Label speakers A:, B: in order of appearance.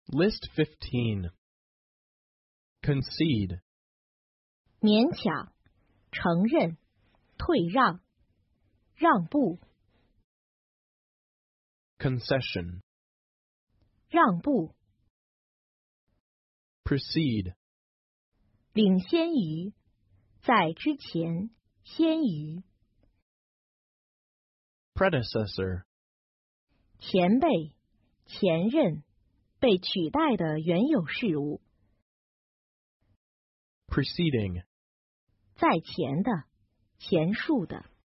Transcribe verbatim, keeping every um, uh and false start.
A: List fifteen. Concede.
B: 勉强，承认，退让，让步，
A: Concession.
B: 让步，
A: Precede.
B: 领先于，在之前，先于，
A: Predecessor.
B: 前辈，前任，被取代的原有事物，
A: Preceding.
B: 在前的，前述的。